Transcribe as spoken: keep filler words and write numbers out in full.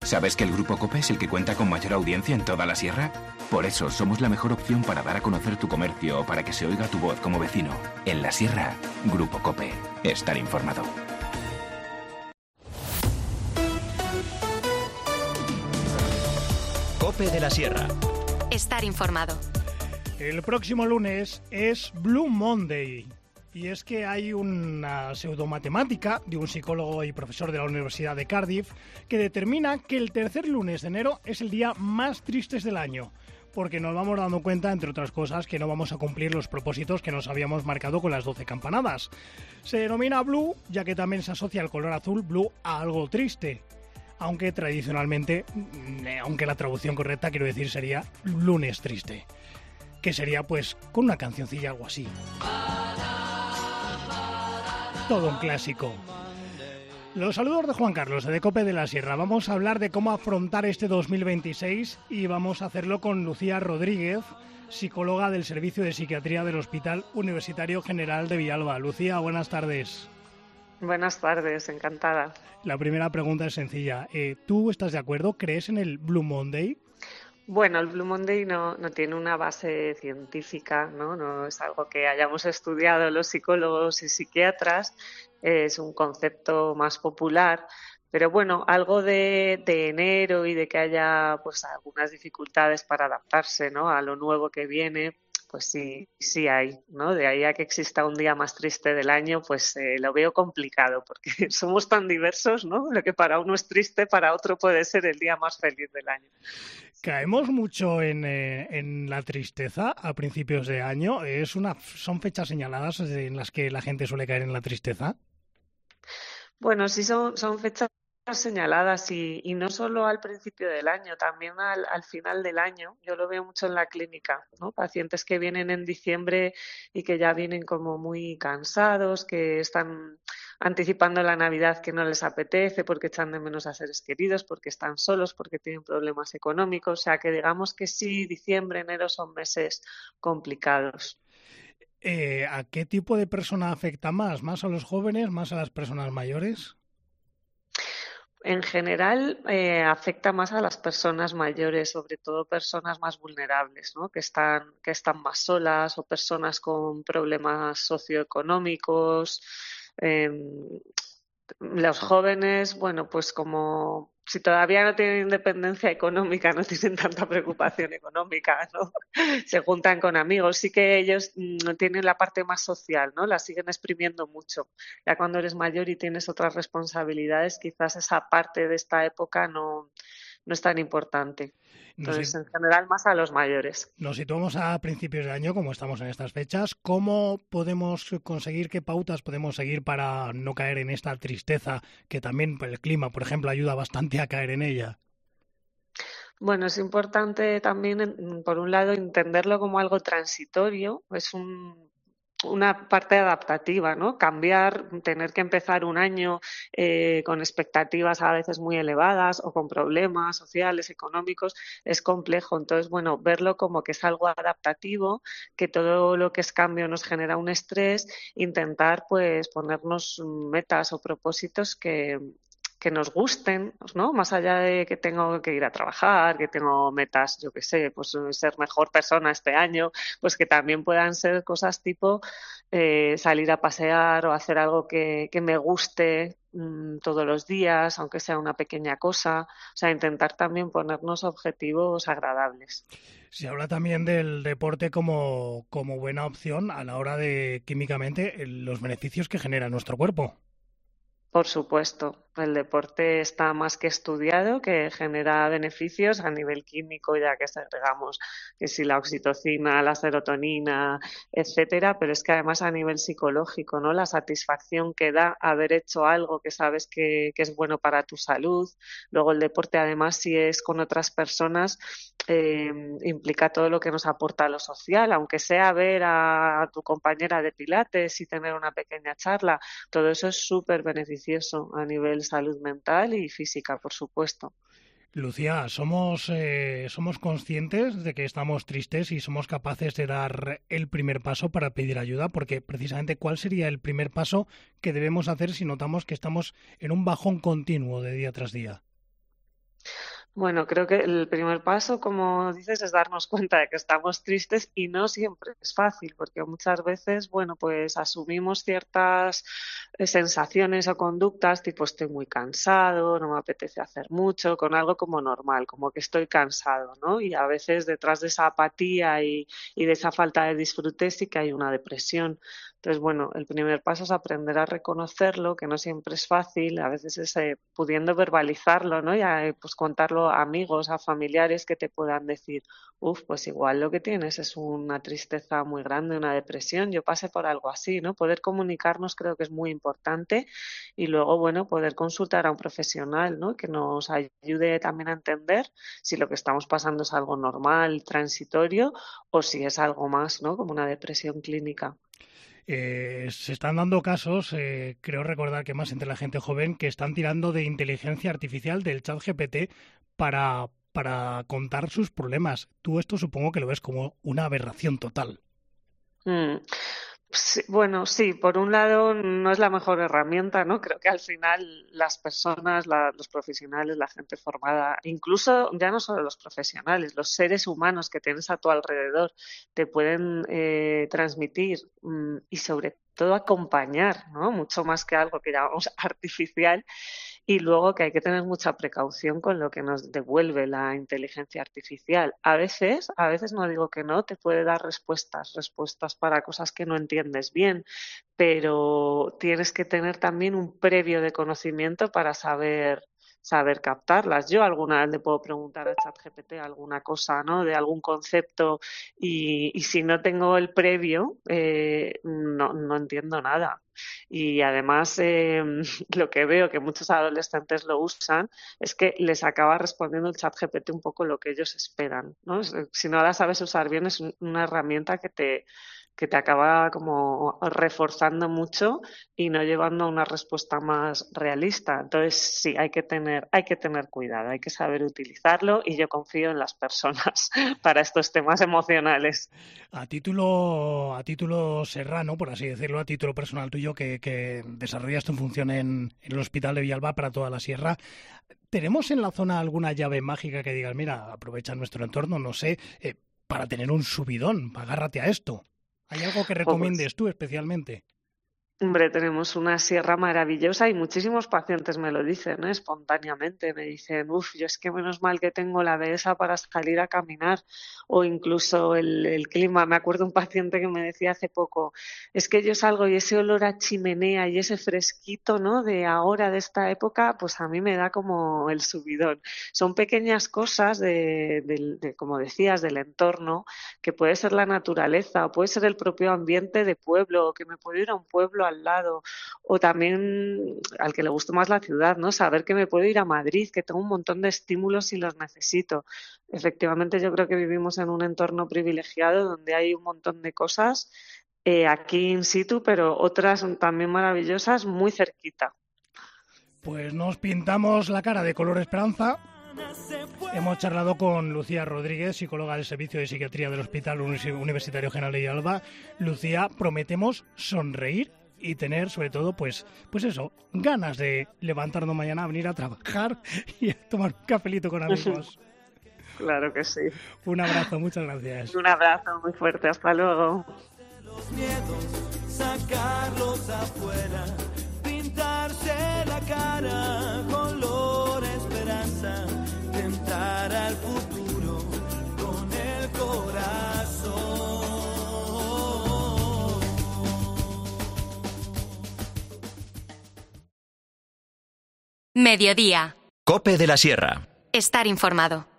¿Sabes que el Grupo COPE es el que cuenta con mayor audiencia en toda la sierra? Por eso somos la mejor opción para dar a conocer tu comercio o para que se oiga tu voz como vecino. En la sierra, Grupo COPE. Estar informado. COPE de la Sierra. Estar informado. El próximo lunes es Blue Monday. Y es que hay una pseudomatemática de un psicólogo y profesor de la Universidad de Cardiff que determina que el tercer lunes de enero es el día más triste del año, porque nos vamos dando cuenta, entre otras cosas, que no vamos a cumplir los propósitos que nos habíamos marcado con las doce campanadas. Se denomina Blue, ya que también se asocia el color azul Blue a algo triste, aunque tradicionalmente, aunque la traducción correcta, quiero decir, sería lunes triste, que sería pues con una cancioncilla algo así. Todo un clásico. Los saludos de Juan Carlos, de COPE de la Sierra. Vamos a hablar de cómo afrontar este dos mil veintiséis y vamos a hacerlo con Lucía Rodríguez, psicóloga del Servicio de Psiquiatría del Hospital Universitario General de Villalba. Lucía, buenas tardes. Buenas tardes, encantada. La primera pregunta es sencilla. Eh, ¿Tú estás de acuerdo? ¿Crees en el Blue Monday? Bueno, el Blue Monday no, no tiene una base científica, ¿no? No es algo que hayamos estudiado los psicólogos y psiquiatras, es un concepto más popular, pero bueno, algo de, de enero y de que haya pues algunas dificultades para adaptarse, ¿no?, a lo nuevo que viene, pues sí, sí hay, ¿no? De ahí a que exista un día más triste del año, pues eh, lo veo complicado, porque somos tan diversos, ¿no? Lo que para uno es triste, para otro puede ser el día más feliz del año. Caemos mucho en, eh, en la tristeza a principios de año. Es una, ¿Son fechas señaladas en las que la gente suele caer en la tristeza? Bueno, sí son, son fechas señaladas y, y no solo al principio del año, también al, al final del año. Yo lo veo mucho en la clínica, ¿no? Pacientes que vienen en diciembre y que ya vienen como muy cansados, que están anticipando la Navidad, que no les apetece porque echan de menos a seres queridos, porque están solos, porque tienen problemas económicos. O sea, que digamos que sí, diciembre, enero son meses complicados. Eh, ¿A qué tipo de persona afecta más? ¿Más a los jóvenes? ¿Más a las personas mayores? En general, eh, afecta más a las personas mayores, sobre todo personas más vulnerables, ¿no? Que están, que están más solas o personas con problemas socioeconómicos. Eh, los jóvenes, bueno, pues como si todavía no tienen independencia económica, no tienen tanta preocupación económica, ¿no? Se juntan con amigos, sí que ellos mm, tienen la parte más social, ¿no? La siguen exprimiendo mucho. Ya cuando eres mayor y tienes otras responsabilidades, quizás esa parte de esta época no, no es tan importante. Entonces, en general, más a los mayores. Nos situamos a principios de año, como estamos en estas fechas. ¿Cómo podemos conseguir, qué pautas podemos seguir para no caer en esta tristeza, que también el clima, por ejemplo, ayuda bastante a caer en ella? Bueno, es importante también, por un lado, entenderlo como algo transitorio. Es un una parte adaptativa, ¿no? Cambiar, tener que empezar un año eh, con expectativas a veces muy elevadas o con problemas sociales, económicos, es complejo. Entonces, bueno, verlo como que es algo adaptativo, que todo lo que es cambio nos genera un estrés, intentar pues ponernos metas o propósitos que que nos gusten, ¿no? Más allá de que tengo que ir a trabajar, que tengo metas, yo qué sé, pues ser mejor persona este año, pues que también puedan ser cosas tipo eh, salir a pasear o hacer algo que, que me guste mmm, todos los días, aunque sea una pequeña cosa. O sea, intentar también ponernos objetivos agradables. Se habla también del deporte como, como buena opción a la hora de, químicamente, los beneficios que genera nuestro cuerpo. Por supuesto, el deporte está más que estudiado, que genera beneficios a nivel químico, ya que segregamos que si la oxitocina, la serotonina, etcétera, pero es que además a nivel psicológico, ¿no? La satisfacción que da haber hecho algo que sabes que, que es bueno para tu salud. Luego el deporte, además, si es con otras personas, eh, implica todo lo que nos aporta a lo social, aunque sea ver a, a tu compañera de pilates y tener una pequeña charla, todo eso es súper beneficioso a nivel salud mental y física, por supuesto. Lucía, ¿somos, eh, ¿somos conscientes de que estamos tristes y somos capaces de dar el primer paso para pedir ayuda? Porque precisamente, ¿cuál sería el primer paso que debemos hacer si notamos que estamos en un bajón continuo de día tras día? Bueno, creo que el primer paso, como dices, es darnos cuenta de que estamos tristes y no siempre es fácil, porque muchas veces, bueno, pues asumimos ciertas eh, sensaciones o conductas, tipo estoy muy cansado, no me apetece hacer mucho, con algo como normal, como que estoy cansado, ¿no? Y a veces detrás de esa apatía y, y de esa falta de disfrute sí que hay una depresión. Entonces, bueno, el primer paso es aprender a reconocerlo, que no siempre es fácil, a veces es eh, pudiendo verbalizarlo, ¿no? Y eh, pues contarlo a amigos, a familiares que te puedan decir, uff, pues igual lo que tienes es una tristeza muy grande, una depresión, yo pasé por algo así, ¿no? Poder comunicarnos creo que es muy importante y luego, bueno, poder consultar a un profesional, ¿no? Que nos ayude también a entender si lo que estamos pasando es algo normal, transitorio, o si es algo más, ¿no? Como una depresión clínica. Eh, se están dando casos, eh, creo recordar que más entre la gente joven, que están tirando de inteligencia artificial, del chat G P T, para, para contar sus problemas. Tú esto supongo que lo ves como una aberración total. Mm. Sí, bueno, sí, por un lado no es la mejor herramienta, ¿no? Creo que al final las personas, la, los profesionales, la gente formada, incluso ya no solo los profesionales, los seres humanos que tienes a tu alrededor, te pueden eh, transmitir mm, y sobre todo acompañar, ¿no? Mucho más que algo que llamamos artificial. Y luego que hay que tener mucha precaución con lo que nos devuelve la inteligencia artificial. A veces, a veces no digo que no, te puede dar respuestas, respuestas para cosas que no entiendes bien, pero tienes que tener también un previo de conocimiento para saber saber captarlas. Yo alguna vez le puedo preguntar a ChatGPT alguna cosa, ¿no? De algún concepto y, y si no tengo el previo, eh, no, no entiendo nada. Y además eh, lo que veo que muchos adolescentes lo usan es que les acaba respondiendo el ChatGPT un poco lo que ellos esperan, ¿no? Si no la sabes usar bien es una herramienta que te que te acaba como reforzando mucho y no llevando a una respuesta más realista. Entonces sí, hay que tener, hay que tener cuidado, hay que saber utilizarlo y yo confío en las personas para estos temas emocionales. A título, a título serrano, por así decirlo, a título personal tuyo, que, que desarrollas tu función en, en el Hospital de Villalba para toda la sierra, ¿tenemos en la zona alguna llave mágica que digas, mira, aprovecha nuestro entorno, no sé, eh, para tener un subidón, agárrate a esto? ¿Hay algo que recomiendes tú especialmente? Hombre, tenemos una sierra maravillosa y muchísimos pacientes me lo dicen, ¿eh? Espontáneamente. Me dicen, uff, yo es que menos mal que tengo la dehesa para salir a caminar o incluso el, el clima. Me acuerdo un paciente que me decía hace poco, es que yo salgo y ese olor a chimenea y ese fresquito, ¿no? De ahora, de esta época, pues a mí me da como el subidón. Son pequeñas cosas de, de, de como decías, del entorno, que puede ser la naturaleza o puede ser el propio ambiente de pueblo, o que me puedo ir a un pueblo al lado, o también al que le guste más la ciudad, ¿no? Saber que me puedo ir a Madrid, que tengo un montón de estímulos y los necesito. Efectivamente, yo creo que vivimos en un entorno privilegiado donde hay un montón de cosas eh, aquí in situ, pero otras también maravillosas muy cerquita. Pues nos pintamos la cara de color esperanza. Hemos charlado con Lucía Rodríguez, psicóloga del Servicio de Psiquiatría del Hospital Universitario General de Villalba. Lucía, prometemos sonreír y tener, sobre todo, pues, pues eso, ganas de levantarnos mañana, venir a trabajar y a tomar un cafelito con amigos. Claro que sí. Un abrazo, muchas gracias. Un abrazo muy fuerte, hasta luego. Los miedos, sacarlos afuera, pintarse la cara, color esperanza, tentar al futuro con el corazón. Mediodía. COPE de la Sierra. Estar informado.